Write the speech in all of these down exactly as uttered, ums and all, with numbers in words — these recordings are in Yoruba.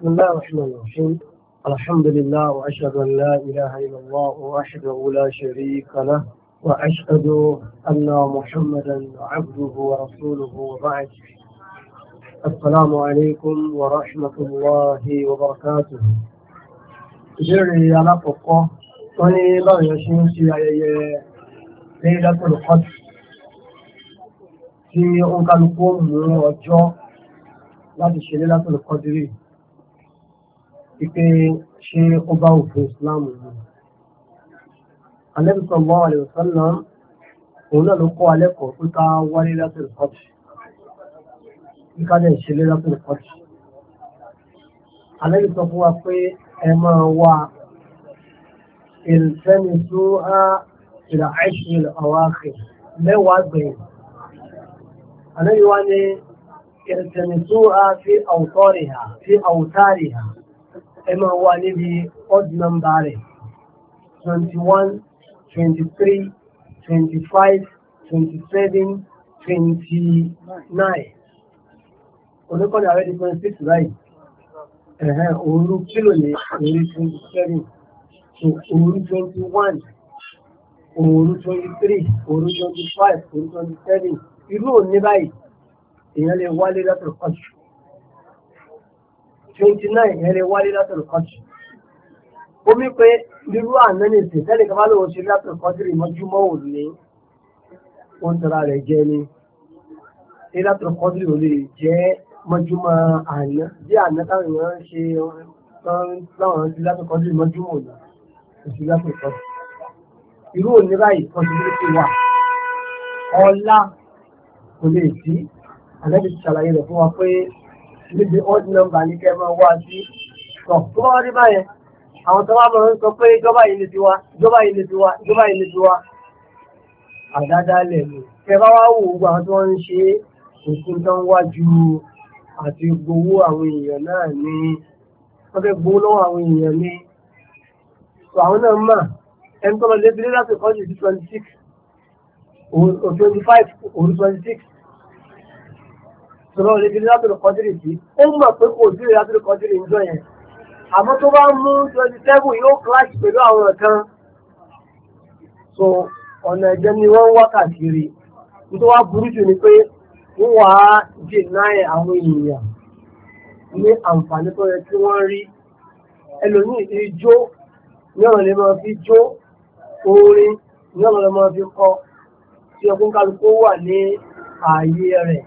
بسم الله الرحمن الرحيم. الحمد لله وأشهد أن لا إله إلا الله وحده لا شريك له وأشهد أن محمدا عبده ورسوله وبعد. السلام عليكم ورحمة الله وبركاته. جري على فقه وني لا يشين في ليلة القدر في أنكالكم وجو láti ṣe lé látọ̀lù kọdírì pípé ṣe ó bá òfin Islam ní. Ànábì sallallahu alaihi wasallam òun náà ló kọ́ alẹ́kọ̀ọ́ pé ká wálé látọ̀lù kọdírì bí ká dẹ̀ ṣe lé látọ̀lù kọdírì. Ànábì sọ fún wa pé ẹ máa wá iltamisuha fil ashri al-awakhir mẹ́wàá gbẹ̀yìn. Ànábì wá ní التمسوها في أوطارها في أوتارها إما هو نبي odd number twenty-one, twenty-three, twenty-five, twenty-seven, twenty-nine. Oníkọ́ ni àwẹ́dí twenty-six right? Ẹ̀hẹ́ òru kílò ní òru twenty-seven, so òru twenty-one, òru twenty-three, òru twenty-five, òru twenty-seven. Irú òní báyìí èèyàn lè wálé látọ̀rọ̀ kọ́jù twenty nine èèyàn lè wálé látọ̀rọ̀ kọ́jù ó mí pé irú àná ní ìsìn tẹ́lẹ̀ kan bá lóun ṣe látọ̀rọ̀ kọ́jù rí mọ́júmọ́ òun ní ó ń tara rẹ̀ jẹ́ ní ṣe látọ̀rọ̀ kọ́jù ò lè jẹ́ mọ́júmọ́ àná bí àná táwọn èèyàn ṣe láwọn ṣe látọ̀rọ̀ kọ́jù mọ́júmọ́ òun kò sí látọ̀rọ̀ kọ́jù irú òní báyìí possibility wà ọlá kò lè sí. Àlẹ́bí ti ṣàlàyé rẹ̀ fún wa pé níbi odd number ní kẹ́ máa wá sí tọ̀ tó bá wá rí báyẹn àwọn tó wá máa ń sọ pé ìjọba yìí ní tiwa ìjọba yìí ní tiwa ìjọba yìí ní tiwa àdádálẹ̀ ni kẹ́ bá wá wò gbogbo àwọn tó wọ́n ń ṣe òfin tó ń wá ju àti gbowó àwọn èèyàn náà ní wọ́n fẹ́ gbowó lọ́wọ́ àwọn èèyàn ní tó àwọn náà mà ẹni tó lọ lé bílé láti kọ́jú sí twenty six or twenty five or twenty six. Sọ̀rọ̀ lè fi látọ̀rọ̀ kọjúrì sí. Ó mọ̀ pé kò sí látọ̀rọ̀ kọjúrì ń jọ yẹn. Àmọ́ tó bá mú twenty seven yóò clash pẹ̀lú àwọn kan. So ọ̀nà ẹ̀jẹ̀ ni wọ́n ń wá káàkiri. Nítorí wá burú jù ni pé wọ́n wá deny àwọn èèyàn ní àǹfààní tó yẹ kí wọ́n rí. Ẹlòmíì ijó ní ọ̀nà lè máa fi jó orin ní ọ̀nà lè máa fi kọ́ tí ọkùnrin kálukú wà ní ààyè rẹ̀.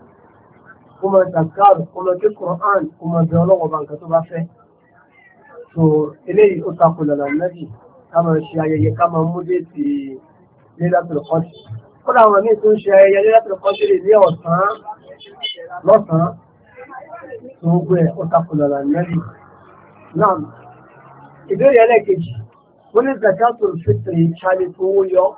Kó máa dàgbàrù, kó máa ké Quran, kó máa bẹ ọlọ́wọ́ bá nǹkan tó bá fẹ́. So eléyìí ó takò lọ́nà Nábì ká máa ṣe ayẹyẹ ká máa mú dé ti Laylatul Qadr. Kódà àwọn míì tó ń ṣe ayẹyẹ Laylatul Qadr ní ọ̀sán lọ́sàn-án tó gbé ẹ̀ ó takò lọ́nà Nábì. Náà ìbéèrè ẹlẹ́ẹ̀kejì wọ́n ní Zakatul Fitri ṣáàlì tó owó yọ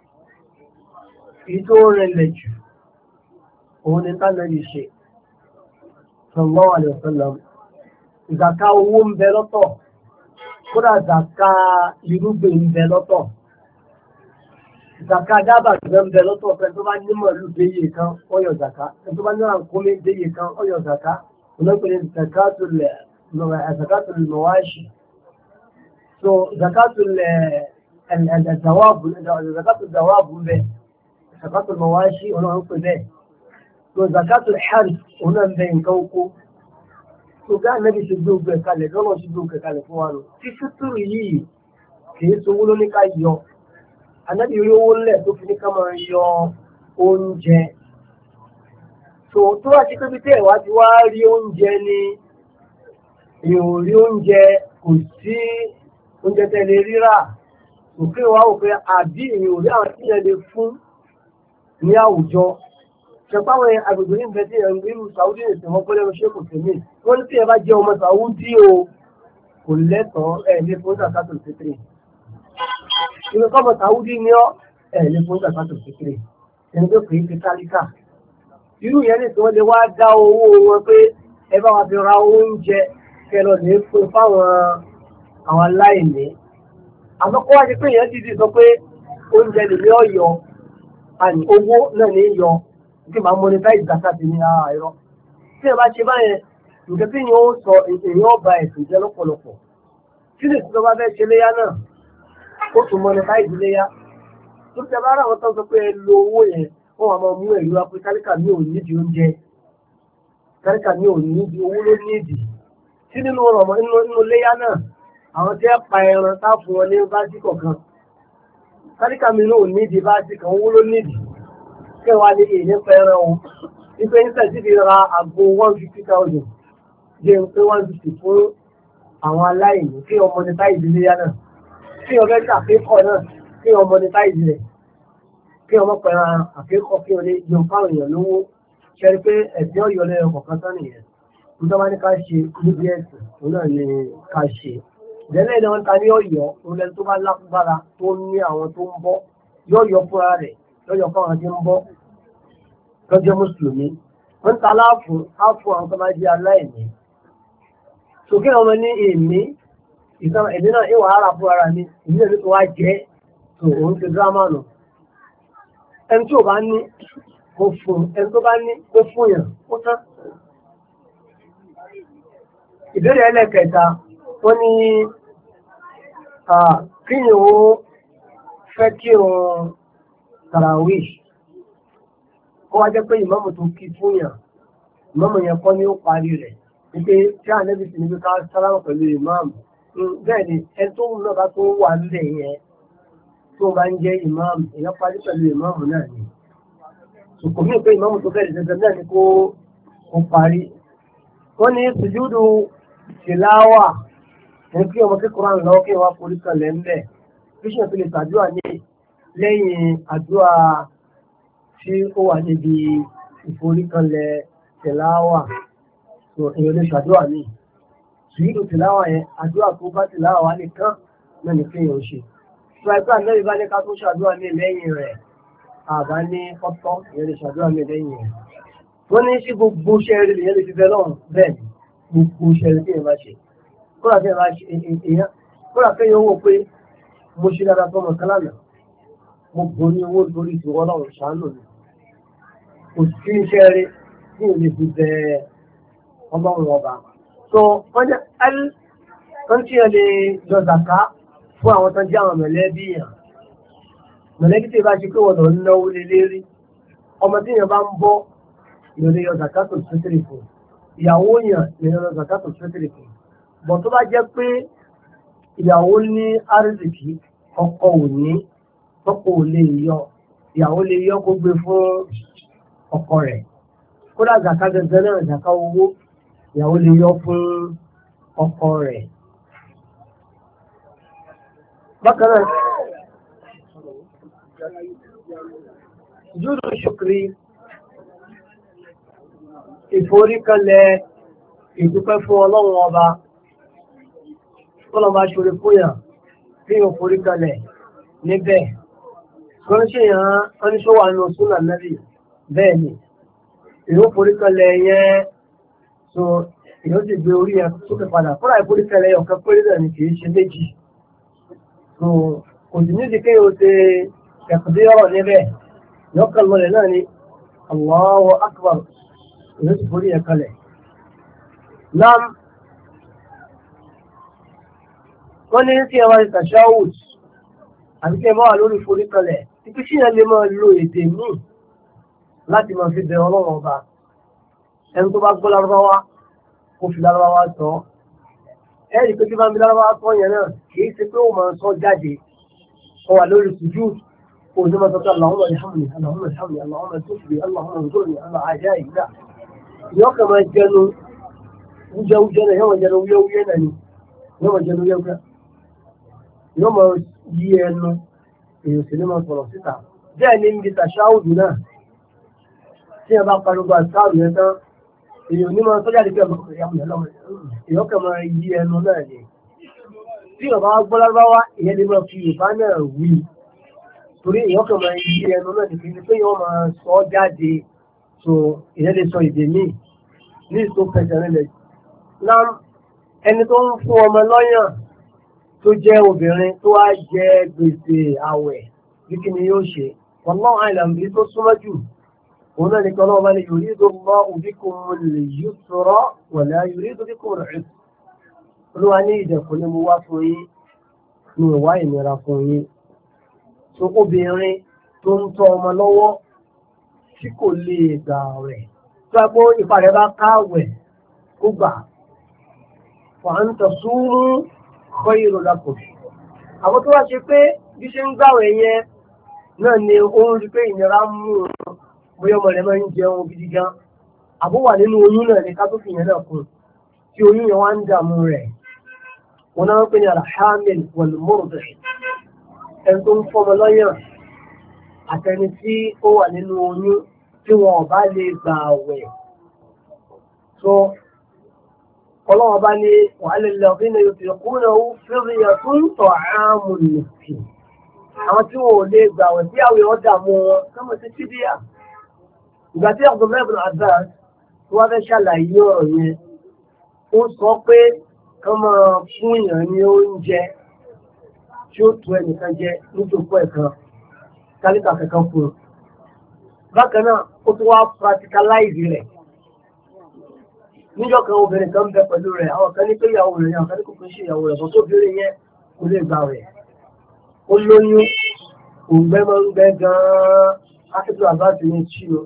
èyí tó rẹlẹ̀ jù òun ni ká Nábì ṣe. Sallallahu alaihi wasallam. Zaka owó ń bẹ lọ́tọ̀. Kódà zaka irúgbìn ń bẹ lọ́tọ̀. Zaka dábà ń bẹ lọ́tọ̀. Fẹ́ tó bá ní màálù déyè kan, ó yọ zaka. Fẹ́ tó bá ní àǹkómi déyè kan, ó yọ zaka. Olóòpẹ̀lẹ̀ zakatul zakatul mawashi. So zakatul zawabu zakatul zawabu ń bẹ. Zakatul mawashi olóòpẹ̀ bẹ́ẹ̀. So zakatul harith òun náà ń bẹ nǹkan oko tó gá Ànábì ṣe gbé ogun ẹ̀kalẹ̀ lọ́nà ṣe gbé ogun ẹ̀kalẹ̀ fún wa lọ tí fítúrù yìí kì í sowó ló ní ká yọ Ànábì rí owó ńlẹ̀ tó fi ní ká máa yọ oúnjẹ tó tó wá sí pé bí tẹ́ ẹ̀ wá ti wá rí oúnjẹ ni èèyàn ò rí oúnjẹ kò sí oúnjẹ tẹ́lẹ̀ rírà òkè wa ò pé àbí èèyàn ò rí àwọn tí yẹn lè fún ní àwùjọ ṣẹ̀páwọn agbègbè ní ìbẹ̀tí ẹ̀rù irú Saudi nìsìn wọ́n gbọ́lẹ́rù ṣe kò tèmi wọ́n ní tí ẹ bá jẹ́ ọmọ Saudi o kò lẹ́tọ̀ọ́ ẹ̀ lè fún Zakatul Fitri ìlú kọ́mọ Saudi ní ọ́ ẹ̀ lè fún Zakatul Fitri ẹni tó kìí fi tálíkà irú yẹn ní tí wọ́n lè wá dá owó wọn pé ẹ bá wa fi ra oúnjẹ kẹlọ lè fún fáwọn àwọn aláìní àmọ́ kó wá di pé èèyàn dídí sọ pé oúnjẹ lè ní ọ̀yọ́ àní owó náà ní yọ kí máa monetize zakati ní ara ẹ̀rọ tí ẹ bá ṣe báyẹn nǹkan tí yóò sọ èèyàn ọba ẹ̀sìn jẹ́ lọ́pọ̀lọpọ̀ tí lè tó bá fẹ́ ṣe léyà náà ó tún mọ́ ní káìdì léyà tó ti bá ráwọn tó ń sọ pé ẹ lo owó yẹn wọ́n wà máa mú ẹ̀rí wá pé kálíkà mi ò nídìí oúnjẹ kálíkà mi ò nídìí owó ló nídìí tí nínú ọ̀rọ̀ nínú léyà náà àwọn tí ẹ pa ẹran tá fún wọn ní báàsì kọ̀ọ̀kan kálíkà mi náà ò nídìí báàsì kan owó ló nídìí kẹwàá ní èyí pa ẹran o ipe ń tẹ̀sí fi ra àgbo one fifty thousand jẹ́ pé one fifty fún àwọn aláìní kí ọmọ ní táyì ìdílé yá náà kí ọmọ ẹgbẹ́ àkékọ̀ọ́ náà kí ọmọ ní táyì ìdílé kí ọmọ pẹ̀lú àkékọ̀ọ́ kí ọlẹ́ jẹun fáwọn èèyàn lówó ṣẹ́rí pé ẹ̀sìn ọ̀yọ́ lẹ́yìn kọ̀ọ̀kan tán nìyẹn nígbà wá ní ká ṣe níbi ẹ̀sìn òun náà ní ká ṣe ìdẹ́lẹ́ ìdánwò ta ní ọ̀yọ́ òun lẹ́nu tó bá lágbára tó ní àwọn tó ń bọ́ yọ̀ọ̀yọ́ fúnra rẹ̀ yọ̀ọ̀yọ́ fún àwọn tí ń bọ́ tó jẹ́ mùsùlùmí wọ́n ń ta aláàfù áfù àwọn tó bá jẹ́ aláìní sókè ọmọ ní èmi ìtàn èmi náà ìwà ara fún ara mi èmi náà ní kó wá jẹ́ tó òun ti dírámà nù ẹni tí ò bá ní kó fún ẹni tó bá ní kó fún yàn ó tán. ìbéèrè ẹlẹ́kẹta wọ́n ní kí ni ó fẹ́ kí òun tarawih kó wá jẹ́ pé ìmáàmù tó kí fún yàn ìmáàmù yẹn kọ́ ni ó parí rẹ̀ wípé tí ànẹ́bí sì ní bí ká sálámù pẹ̀lú ìmáàmù bẹ́ẹ̀ ni ẹni tó ń lọ́ba tó wà nílẹ̀ yẹn tó bá ń jẹ́ ìmáàmù èèyàn parí pẹ̀lú ìmáàmù náà ni kò mí pé ìmáàmù tó bẹ̀rẹ̀ dandan náà ni kó kó parí. wọ́n ní sùjúdù tìláwà ní kí ọmọ kékeré ń lọ kí wọ́n forí kan lẹ́ńbẹ̀ bí ṣe fi lè ṣàdúrà ní lẹ́yìn àdúrà tí ó wà níbi ìforíkanlẹ̀ tìláwà tó èèyàn lè ṣàdúrà ní sùjúdù tìláwà yẹn àdúrà tó bá tìláwà wà nìkan náà ní kéèyàn ṣe. tó ẹgbẹ́ àná ìbá ní ká tó ṣàdúrà ní lẹ́yìn rẹ̀ àbá ní ọ̀tọ̀ ìyẹn lè ṣàdúrà ní lẹ́yìn rẹ̀. wọ́n ní sí gbogbo iṣẹ́ rẹ̀ lèyẹn lè fi bẹ́ lọ́rùn bẹ́ẹ̀ ni gbogbo iṣẹ́ rẹ̀ tí èèyàn bá ṣe kódà tí èèyàn bá ṣe èèyàn kódà kéèyàn wò pé mo ṣe dáadáa fọmọ kan lánàá mo borí owó lórí ìṣòro ọlọ́run ṣàánú mi kò sí iṣẹ́ rẹ̀ tí èèyàn lè fi bẹ ọlọ́run ọba. so wọ́n jẹ́ ẹ́l wọ́n tí ẹ lè yọ zàká fún àwọn tó ń jẹ́ àwọn mẹ̀lẹ́bí yàn mọ̀lẹ́bí tí ìbá ṣe pé wọ́n lọ ń náwó lé lérí ọmọ tí èèyàn bá ń bọ́ ìyọ̀ lè yọ zakato fitiri fún ìyàwó yàn lè yọ zakato fitiri fún bọ̀ tó bá jẹ́ pé ìyàwó ní arzikì ọkọ ò ní tọ́kọ ò lè yọ ìyàwó lè yọ kó gbé fún ọkọ rẹ̀ kódà zaka gẹ́gẹ́ náà zaka owó ìyàwó lè yọ fún ọkọ rẹ̀. bákan náà júdù ṣùkúrí ìforíkalẹ̀ ìdúpẹ́ fún ọlọ́run ọba ọlọ́run bá ṣorí fúnyà tí yóò foríkalẹ̀ níbẹ̀ wọ́n ṣe yàn án ní ṣọ́wà ní súnà Nábì bẹ́ẹ̀ ni ìyóò foríkalẹ̀ yẹn so ìyóò sì gbé orí ẹ̀ sókè padà fúnra ìforíkalẹ̀ ọ̀kan péré náà ni kìí ṣe méjì so kò sì ní ìdíkẹ́ yóò ṣe ẹ̀kùdé ọ̀rọ̀ níbẹ̀ yọ́kàn lọlẹ̀ náà ni Allahu Akbar ìyóò sì forí ẹ̀ kalẹ̀. Nam wọ́n ní tí ẹ wá ní tashahhud àti kí ẹ máa wà lórí forí kalẹ̀ títí tí ẹ lè máa lo èdè míì láti máa fi bẹ̀rẹ̀ ọlọ́run ọba ẹni tó bá gbọ́ lárúbáwá kó fi lárúbáwá sọ ẹ́ rí pé kí bá ń bí lárúbáwá sọ yẹn náà kì í ṣe pé ó máa sọ jáde ọ wà lórí sùjúd òní máa sọ pé Allahumma irhamni Allahumma irhamni Allahumma tufli Allahumma anzurni Allah àjá ìgbà ìyọ́ kan máa jẹnu wújẹ wújẹ náà yọ́ máa jẹnu wúyẹ́ wúyẹ́ náà ni yọ́ máa jẹnu wúyẹ́ wúyẹ́ yọ́ máa yí ẹnu èèyàn sì ní máa sọ̀rọ̀ síta bẹ́ẹ̀ ni níbi tàṣáwùdù náà tí ẹ bá pariwo àṣáwùdù yẹn tán èèyàn ní máa sọ́jà dípẹ́ èèyàn kan máa yí ẹnu náà ni tí ọba gbọ́ lárúbáwá ìyẹn lè máa fi Yorùbá náà wí torí èèyàn kan máa yí ẹnu náà ní kí pé yọ́ máa sọ jáde so ìyẹn lè sọ èdè míì ní ìtò pẹ̀sẹ̀ rẹ̀ lẹ̀ náà ẹni tó ń fún ọmọ lọ́yàn tó jẹ́ obìnrin tó wá jẹ gbèsè àwẹ̀ bí kí ni yóò ṣe wallahu a'lam bí tó súnmọ́ jù òun náà ní kí ọlọ́run bá ní yuridu Allahu bikumul yusra wa la yuridu bikumul usra. olúwa ní ìdẹ̀kùn ni mo wá fún yín ní ìwá ìnira fún yín. tó obìnrin tó ń tọ́ ọmọ lọ́wọ́ tí kò lè gbà rẹ̀ tó a gbọ́ ipa rẹ̀ bá káwẹ̀ kó gbà wa an tasumu khayrun lakum. àwọn tó wá ṣe pé bí ṣe ń gbàwẹ̀ yẹn náà ni ó ń rí pé ìnira ń mú un bóyá ọmọ rẹ̀ máa ń jẹun gidi gan àbó wà nínú oyún náà ní ká tó fi yẹn náà kún tí oyún yẹn wá ń dààmú rẹ̀ wọn náà ń pè ní alhamil wal murdi ẹni tó ń fọmọ lọ́yàn àtẹni tí ó wà nínú oyún tí wọn ò bá lè gbà wẹ̀ tó ọlọ́wọ́ bá ní wàhálà lẹ́ọ̀kínà yóò fi kún náà fẹ́rẹ̀ tó ń tọ̀ ààmù nìkì àwọn tí wọn ò lè gbà wẹ̀ tí àwẹ̀ ọ̀dà mú wọn kọ́mọ̀ sí fídíà. ìgbà tí Abdullahi ibn Abbas tó wá fẹ́ ṣàlàyé ọ̀rọ̀ yẹn ó sọ pé kán máa fún èèyàn ní oúnjẹ tí ó tu ẹnìkan jẹ nítorí ẹ̀kan kálíkà kankan fún un. bákan náà ó tún wá practicalize rẹ̀ níjọ́ kan obìnrin kan bẹ pẹ̀lú rẹ̀ àwọn kan ní pé ìyàwó rẹ̀ ní àwọn kan ní kò kí ń ṣe ìyàwó rẹ̀ bọ́ tó obìnrin yẹn kò lè gbà rẹ̀ ó lóyún òǹgbẹ́ máa ń gbẹ gan-an ákẹ́tù àbáṣe ní ṣíò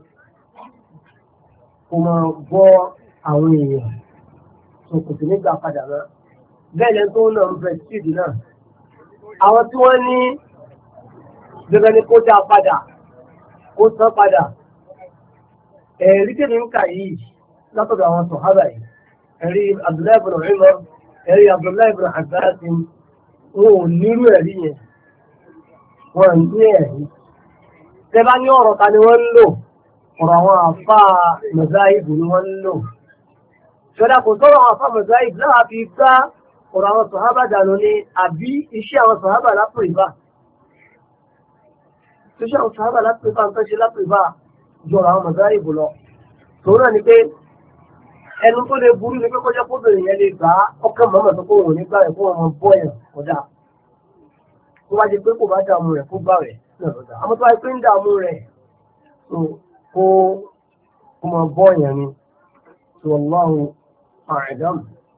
kò máa bọ́ àwọn èèyàn tó kò sí nígbà padà náà bẹ́ẹ̀ lẹ́nu tó ń náà ń bẹ síìdì náà àwọn tí wọ́n ní gẹ́gẹ́ ní kó dá padà kó san padà ẹ̀rí tèmi ń kà yìí látọ̀dọ̀ àwọn sọ̀hábà yìí ẹ̀rí Abdullahi ibn Umar ẹ̀rí Abdullahi ibn Abbas wọn ò nírú ẹ̀rí yẹn wọn ní ẹ̀rí tẹ́bá ní ọ̀rọ̀ ta ni wọ́n ń lò ọ̀rọ̀ àwọn àfá mọ̀záìbù ni wọ́n ń lò ṣọ́dá kò sọ́rọ̀ àwọn àfá mọ̀záìbù láwá fi gbá ọ̀rọ̀ àwọn sọ̀hábà dànù ní àbí iṣẹ́ àwọn sọ̀hábà lápò ìbá iṣẹ́ àwọn sọ̀hábà lápò ìbá ń tọ́ṣe lápò ìbá jọ̀rọ̀ àwọn mọ̀záìbù lọ tòun náà ni pé ẹnu tó lè burú ni pé kọjá kóbìnrin yẹn lè gbà ọkàn mọ́mọ́ tó kó wọn nígbà rẹ̀ fún ọmọ bọ́yàn kọjá tó wá jẹ pé kò bá dààmú rẹ̀ kó gbà rẹ̀ náà lọ́dà àmọ́ tó wá jẹ pé ń dààmú rẹ̀ kó kó máa bọ́yàn ni tó Allahu a'lam.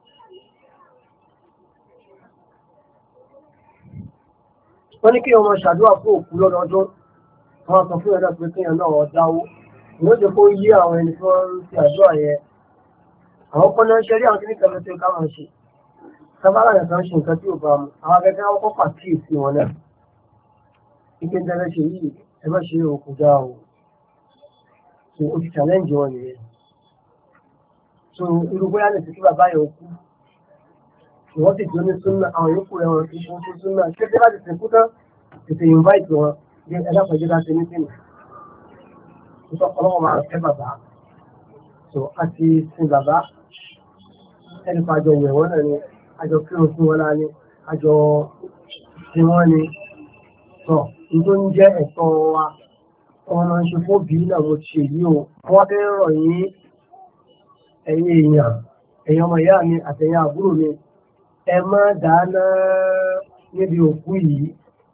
wọ́n ní kí ọmọ ṣàdúrà fún òkú lọ́dọọdún wọ́n sọ fún ẹ̀dá pé kéèyàn náà dáwó ìwọ́n jẹ́ kó yí àwọn ẹni tí wọ́n ń ṣe àdúrà yẹn àwọn kọ́nà ń ṣeré àwọn kìnnìkan ló tó káwọn ṣe sábàlá nìkan ṣe nǹkan tí ò bá mu àwọn akẹ́kẹ́ wọn kọ́ pàkíyèsí wọn náà ike ń tẹ́lẹ̀ ṣe yìí ẹ má ṣe òkú dá o so o ti challenge wọn nìyẹn so irú bóyá lè fi kí bàbá yẹn kú ìwọ́n sì dúró ní súnà àwọn yòókù rẹ̀ wọn kì í fún súnà ṣé tí wọ́n ti sìnkú tán tètè invite wọn bí ẹ̀dá pẹ̀lú láti ní sínú ọlọ́wọ́ máa fẹ́ bàbá so a ti sin bàbá ẹni pa àjọ ìwẹ̀ wọ́n náà ni àjọ kírun fún wọn náà ni àjọ tí wọ́n ni sọ nítorí ń jẹ́ ẹ̀tọ́ wa ọmọ máa ń ṣe fún òbí náà mo ṣe yìí o wọ́n fẹ́ rọ̀ yín ẹ̀yin èèyàn ẹ̀yin ọmọ ìyá mi àtẹ̀yin àbúrò mi ẹ má dáná níbi òkú yìí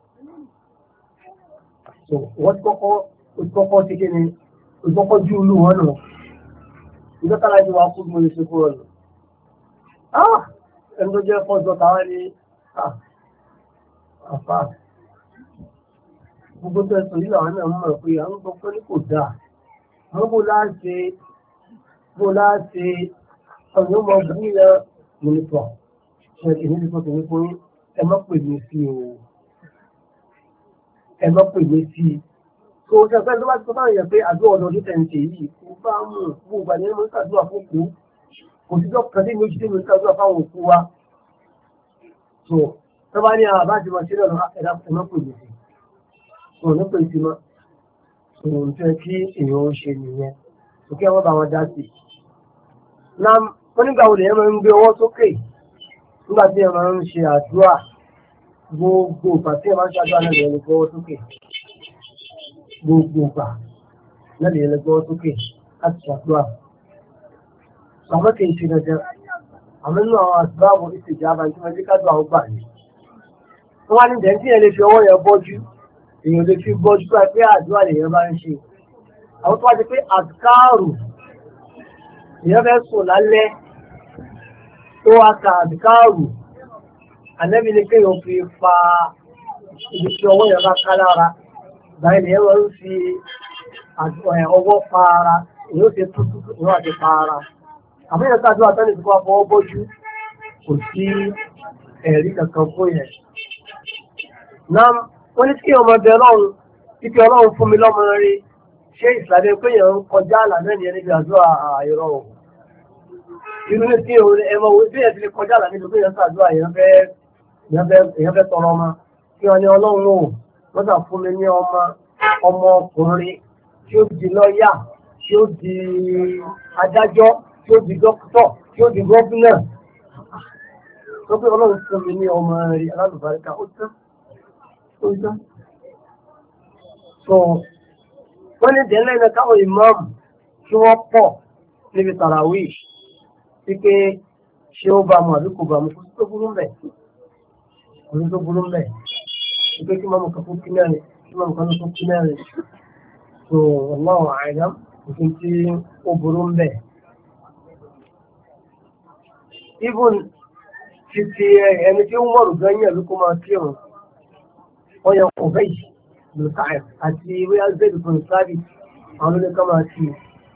so wọ́n ti kọ́kọ́ ó ti kọ́kọ́ ti kí ni ó ti kọ́kọ́ jú olú wọn nù ìjọba láti wá kú mo lè ṣe kúrò nù ah ẹni tó jẹ́ fọ́jọ́ táwọn ní ah àfà gbogbo tó ẹ̀sùn yìí làwọn náà mọ̀ pé àwọn gbọ́ pé ní kò dáa wọ́n bó láṣẹ bó láṣẹ ọ̀nà ọmọ ọdún yẹn mo ní pọ̀ ṣe èmi ti sọ tèmi fún ẹ má pè mí sí o ẹ má pè mí sí i tó o ṣe fẹ́ tó bá ti sọ fáwọn èèyàn pé àdúrà ọdọọdún tẹ̀ ń ṣe yìí kò bá mú gbogbo àdéhùn mọ́ ṣàdúrà fún kú kò sí tó kàn sí méjì tí mo ń ṣàdúrà fáwọn òkú wa tó tó bá ní àwọn àbá àti màṣẹ́ náà ẹ̀dá ẹ má pè mí sí i wọn ò ní pè sí mọ́ òun fẹ́ kí èèyàn ó ṣe nìyẹn òkè àwọn bá wọn dá sí i. na onígbà wo lèèyàn máa ń gbé ọwọ́ sókè nígbà tí ẹ máa ń ṣe àdúrà gbogbo ìgbà tí ẹ máa ń ṣe àdúrà náà lèèyàn lè gbé ọwọ́ sókè gbogbo ìgbà náà lèèyàn lè gbé ọwọ́ sókè láti ṣàdúrà. àmọ́ kì í ṣe dandan àmọ́ nínú àwọn àdúrà wo ìṣèjọba tí wọ́n ti ká dùn àwọn gbà ní. wọ́n wá ní dẹ́ntì yẹn lè fi ọwọ́ yẹn bọ́jú èèyàn lè fi bọ́jú pé pé àdúrà lèèyàn bá ń ṣe àwọn tó wá ti pé àdìkáàrù ìyẹn fẹ́ sùn lálẹ́ tó wá ka àdìkáàrù ànẹ́bí ni kéèyàn fi pa ibi tí ọwọ́ yẹn bá ká lára báyìí ni ẹ̀rọ ń fi ọwọ́ pa ara èyí ó ti tútù ìwọ́n àti pa ara àmọ́ yẹn ká àdúrà tẹ́lẹ̀ tó wá fọwọ́ bójú kò sí ẹ̀rí kankan fún yẹn. náà wọ́n ní kí ọmọ ẹbẹ̀ ọlọ́run kíkẹ́ ọlọ́run fún mi lọ́mọ rí ṣé ìsìlámẹ́ pé yẹn ń kọjá àlà náà nìyẹn níbi àdúrà àìrọ̀ o. irú ní tí ẹmọ òwe bí yẹn ti lè kọjá àlà níbi pé yẹn sàdúrà yẹn fẹ́ tọrọ ọmọ kí wọ́n ní ọlọ́run o wọ́n sà fún mi ní ọmọ ọmọ ọkùnrin tí ó di lọ́ọ̀yà tí ó di adájọ́ tí ó di dókítọ̀ tí ó di gọ́fúnà tó pé ọlọ́run fún mi ní ọmọ rí alálùbáríkà ó tán ó tán. so wọ́n ní dẹ́lẹ́ iná káwọn ìmáàmù tí wọ́n pọ̀ níbi tàràwí wípé ṣé ó bá mu àbí kò bá mu kò sí tó burú mbẹ̀ kò sí tó burú mbẹ̀ wípé kí máàmù kan fún kí mẹ́rin kí máàmù kan fún kí mẹ́rin so wallahu a'lam kò sí tí ó burú mbẹ̀. even títí ẹni tí ó ń mọ̀rù gan yẹn ló kó máa kí ọ̀run wọ́n yẹ kò bẹ́ẹ̀ yìí lùkàì àti wíyá zéèdì fún ìsáàbì àwọn olóyè kan máa kí i.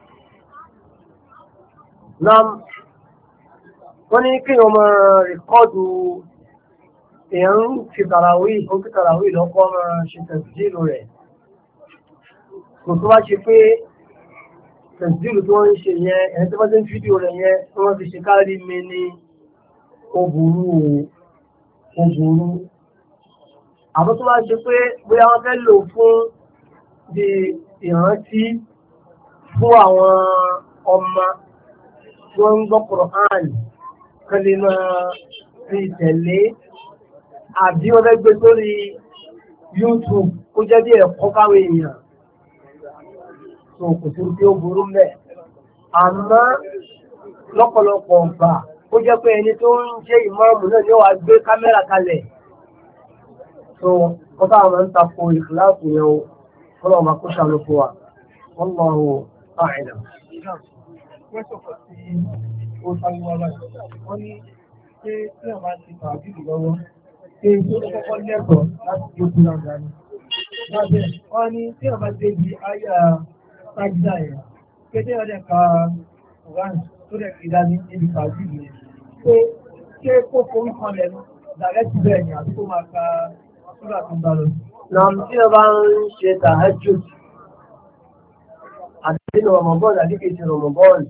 Nam wọ́n ní kí wọ́n máa rìkọ́ọ̀dù èèyàn ń fi tàràwí ó kí tàràwí lọ́kọ́ máa ṣe tẹ̀síìlù rẹ̀. Kò tó bá ṣe pé tẹ̀síìlù tí wọ́n ń ṣe yẹn ẹni tó bá ṣe ń fídíò rẹ̀ yẹn tí wọ́n fi ṣe kárí mi ní ó burú ó burú. Àbọ̀ tó bá ṣe pé bóyá wọ́n fẹ́ lò fún di ìrántí fún àwọn ọmọ tí wọ́n ń gbọ́ Kùránì kan lè máa fi tẹ̀lé àbí wọ́n fẹ́ gbé sórí YouTube kó jẹ́ bí ẹ̀kọ́ káwé èèyàn tó kò sí tí ó burú mẹ́. Àmọ́ lọ́pọ̀lọpọ̀ ọ̀gbà ó jẹ́ pé ẹni tó ń jẹ́ ìmáàmù náà ni ó wá gbé kámẹ́rà kalẹ̀. So kọ́tà àwọn ń takò ìkìláàsì yẹn o kọ́lọ̀ ọmọ kó ṣàlù fún wa wọ́n mọ̀ ọ́ àìdá. Wẹ́sọ̀kọ̀ tí ó sáré wá láì wọ́n ní pé tí wọ́n máa ń ti tàbí lọ́wọ́ pé tó kọ́kọ́ lẹ́kọ̀ọ́ láti tó kúrò àgbáyé. Lábẹ́ wọ́n ní tí wọ́n máa ń débi àyà sájídà yẹn pé tí wọ́n dẹ̀ ka Quran tó dẹ̀ fi dání níbi tàbí yẹn pé ṣé kó forí kan lẹ́nu dàrẹ́tì bẹ́ẹ̀ ni àti kó máa ka súrà tó ń bá lọ. Nam tí wọ́n bá ń ṣe tàhájù àti nínú Ramadan àti kejì Ramadan.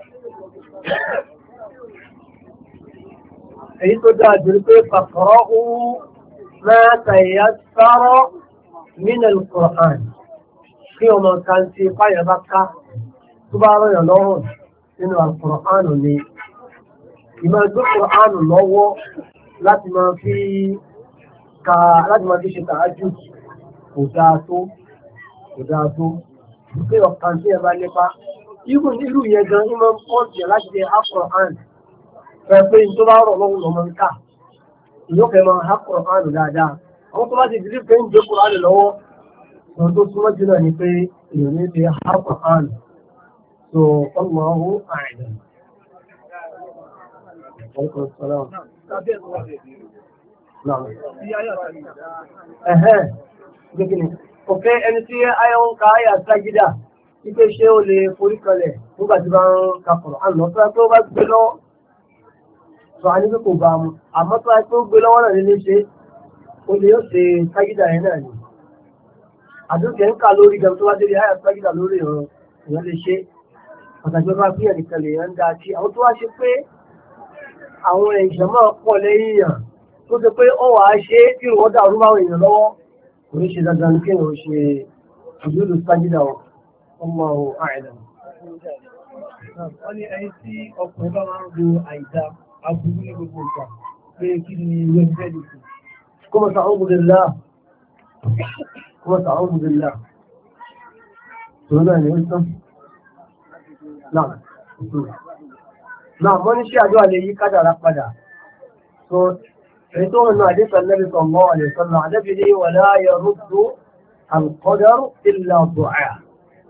Èyí tó dáa jù pé faqra'u ma tayassara min al-Qur'an. Kí ọmọ kan ti fáyọ̀ bá ká tó bá rọ̀yàn lọ́rùn nínú al-Qur'an ni. Ìmọ̀ ẹgbẹ́ Qur'an lọ́wọ́ láti máa fi ka láti máa fi ṣe tàájú kò dáa tó kò dáa tó pé ọ̀kan tí ẹ bá nípa irú irú yẹn gan ìmọ̀ pọ́ǹtì láti ṣe Al-Qur'an fẹ́ pé tó bá rọ̀ lọ́wọ́ lọ́mọ ń kà ìyókè máa Al-Qur'an dáadáa àwọn tó bá ti dìrí pé ń gbé Qur'an lọ́wọ́ ohun tó súnmọ́ jù náà ni pé èèyàn ní ṣe Al-Qur'an so Allahu a'lam. Ẹ̀hẹ́n, gbẹ́gbẹ́ òkè ẹni tí ayọ́ ń ka ayà sájídà wípé ṣé ó lè forí kalẹ̀ nígbà tí bá ń ka Kùránì àná tó yẹ pé ó bá gbé lọ́wọ́ sọ àní pé kò bá mu àmọ́ tó yẹ pé ó gbé lọ́wọ́ náà nílé ṣe ó lè yóò ṣe sájídà yẹn náà ni àdúgbò ń kà lórí gan tó bá débi ayà sájídà lórí ìrọ̀ èèyàn lè ṣe pàtàkì ọba bí ẹnìkan lè yẹn ń dáa sí àwọn tó wá ṣe pé àwọn èèyàn máa pọ̀ lẹ́yìn yàn tó ṣe pé ó wàá ṣe é kí wọ́n dàrú máwọn èèyàn lọ́wọ́ kò ní ṣe dandan ní kéèyàn ṣe àdúgbò sájídà ọmọ àìdá. Wọ́n ní ẹni tí ọkùnrin bá máa ń lo àìdá aburú ní gbogbo ìgbà pé kí ni ìwé ń fẹ́ lè fi. Kó mọ̀ sàún bùdìlá. Kó mọ̀ sàún bùdìlá. Tòun náà ni ó tán. Náà. Náà mọ́ ní ṣé àjọ àlè yí kádàrá padà. So èyí tó hàn náà àdéhùn Ànábì sallallahu alaihi wasallam àdébí ní wala yaruddu al-qadar illa du'a.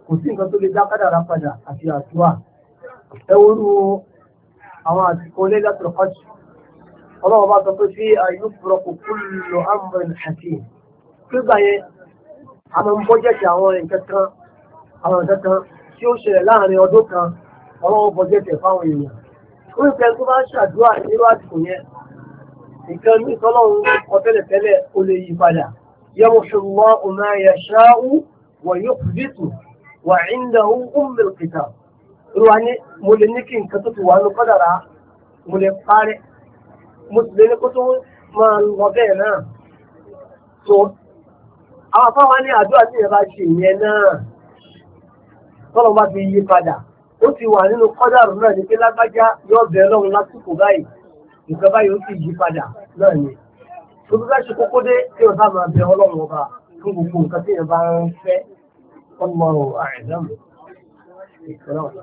kò sí nǹkan tó lè dá kádàrá padà àti àdúrà. ẹ wúru àwọn àsìkò Laylatul Qadr ọlọ́wọ́ bá sọ pé sí yufraqu kullu amrin hakim nígbà yẹn àwọn bọ́jẹ̀tì àwọn nǹkan kan àwọn nǹkan kan tí ó ṣẹlẹ̀ láàrin ọdún kan ọlọ́wọ́ bọ́jẹ̀tì fáwọn èèyàn ó ń pẹ́ tó bá ń ṣàdúrà nírú àsìkò yẹn nǹkan ní ìtọ́lọ́run ọ̀tẹ́lẹ̀tẹ́lẹ̀ ó lè yí padà yamhu Allahu ma yasha'u wa yuthbitu wa 'indahu ummul kitab ìrùwà ní mo lè ní kí nǹkan tó ti wà ní kádàrá mo lè parẹ́ mo sì lè ní kó tó máa lọ bẹ́ẹ̀ náà tó àwọn afáwa ní àdúrà tí ìyẹn bá ṣe ìyẹn náà tọ́lọ́ bá fi yí padà ó ti wà nínú kádàrá náà ní pé lágbájá yóò bẹ̀rẹ̀ lọ́run lásìkò báyìí nǹkan báyìí ó sì yí padà náà ni tó bí bá ṣe kókó dé tí o sáà máa bẹ ọlọ́run ọba fún gbogbo nǹkan tí ìyẹn bá ń fẹ́ ọmọ àìdámù ìṣẹ̀lẹ̀ ọ̀sán.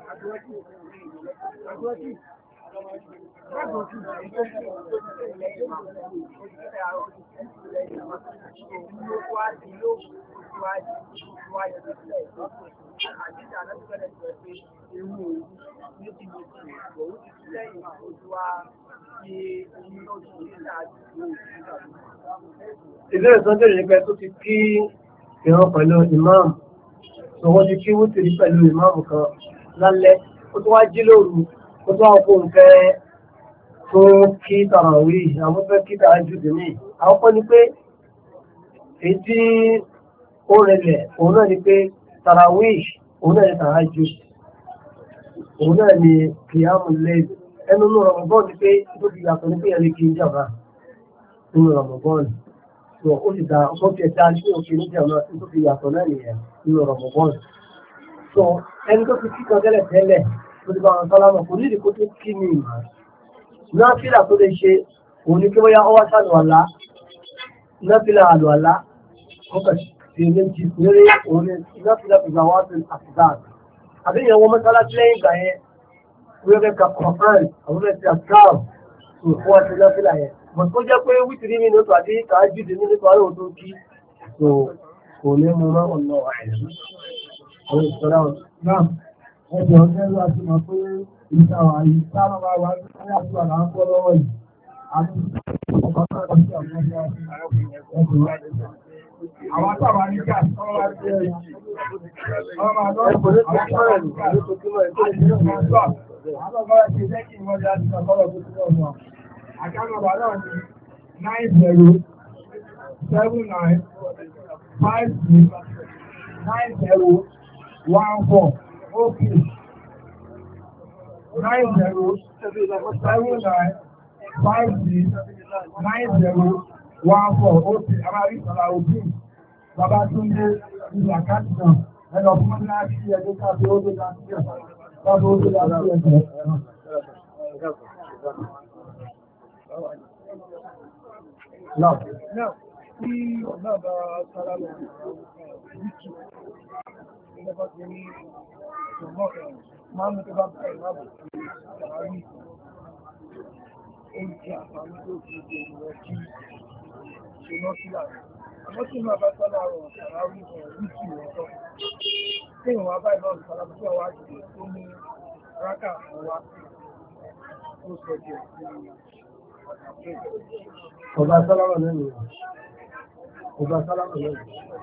Ìbéèrè tó ń bèèrè nípa tó ti kí ìran pẹ̀lú ìmáàmù tó wọ́n ti kí wútìrí pẹ̀lú ìmáàmù kan lálẹ́ ó tó wá jí lóru ó tó wá kó ń fẹ́ tó kí tàràwí àwọn fẹ́ kí tàrájù dì ní àwọn kọ́ ni pé èyí tí ó rẹlẹ̀ òun náà ni pé tàràwí òun náà ni tàrájù òun náà ni kìyàmù lẹ́yìn ẹnu ní Ramadan ni pé tó fi yàtọ̀ ní pé ẹni kí n jàmbá nínú Ramadan tó ó sì dá ọkọ̀ fi ẹ̀dá ní òkè ní jàmbá tó fi yàtọ̀ náà nìyẹn nínú Ramadan tó ẹni tó fi kíkan tẹ́lẹ̀ tẹ́lẹ̀ tó ti bá wọn sálámà kò ní ìdíkó tó kí ní ìmọ̀ náfìlà tó lè ṣe òun ni kí wọ́n yá ọwọ́ sálù àlá náfìlà àlù àlá kọ́kà sí méjì péré òun ni náfìlà tó gbà wá sí àfìdá àbí ìyẹn wọn mọ́sálásí lẹ́yìn ìgbà yẹn wọ́n fẹ́ ka kọ̀ọ̀kan àwọn fẹ́ ti àkáàrù tó fún wa ti náfìlà yẹn mọ̀ tó jẹ́ pé wítìrí mi nípa àti kàájú dì ní nípa àrùn tó kí tó kò ní mú mọ́ ọ̀nà àìsí àwọn ìṣọ́lá náà ẹjọ́ ẹgbẹ́ láti mọ̀ pé ìṣàwà ìṣàwà wà wà ní àṣíwà là ń kọ́ lọ́wọ́ yìí àti ọkọ̀ tó rẹ̀ sí àwọn ọmọ ẹgbẹ́ àwọn àtàwà ní ká ọmọ ẹgbẹ́ ọmọ àlọ́ àwọn àtàwà ní ká àwọn ọmọ ẹgbẹ́ jẹ́ kí wọ́n jáde sọ́kọ́lọ̀ tó túnbọ̀ mọ́ àkánàbà náà ní nine zero seven nine five six nine zero one four okay nine zero seven nine five six nine zero one four okay àmàrí ìsọ̀lá òbí bàbá tó ń gbé ìlú àkáàtì náà ẹ̀lọ fún mọ́ láti ẹgbẹ́ káàkiri ó tó láti ẹ̀sọ̀ láti ó tó láti ẹ̀sọ̀ náà tí ọ̀nà bá sára lọ wíkì ẹgbẹ́ tí ní ṣùgbọ́n máa mú tó bá bá ìmáàbò àwárí oúnjẹ àǹfààní tó fi ṣe ìrọ̀ kí ṣe náà sílà àmọ́ tí máa bá sára rọ̀ àwárí wíkì rẹ̀ tọ́ tí ìwọ̀n bá ìmáàbò sára tó wá jù tó ní rákà ọwá tó sọ jẹ́ ọba sálámà lẹ́nu ọba sálámà lẹ́nu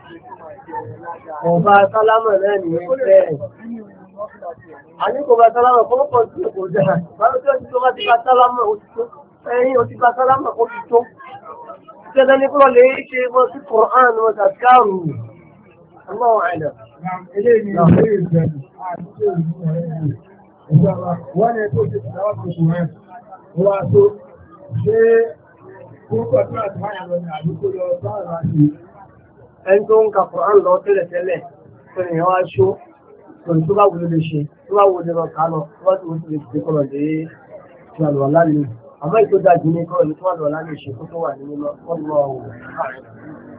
ọba sálámà lẹ́nu ẹgbẹ́ a ní kò bá sálámà kọ́ pọ̀ sí ẹ̀kọ́ dáa báwo tí ó ti tó bá ti bá sálámà ó ti tó ẹ̀yìn ó ti bá sálámà ó ti tó ṣẹ́dá ní kúrò lè ṣe mọ́ sí Kùránì wọn tàbíkárù ọlọ́wọ́ àìdà eléyìí ní ilé ìbẹ̀rù àti ìjọba wọ́n ní tó ti sáwọ́ tó kù rẹ̀ wọ́n á tó ṣe púpọ̀ tí àti máa yàrá ní àdúgbò lọ báwọn láti ẹni tó ń ka Kùránì lọ tẹ́lẹ̀ tẹ́lẹ̀ tó ní wá ṣó pẹ̀lú tó bá wùlé lè ṣe tó bá wùlé lọ ká lọ tó bá ti wùlé lè ṣe kọ́lọ̀ lè ṣe àlùwà lálẹ́ àmọ́ ètò dájú ní kọ́lọ̀ ní tó wà lọ lálẹ́ ṣe kó tó wà ní mímọ́ kọ́lọ̀ ọ̀hún.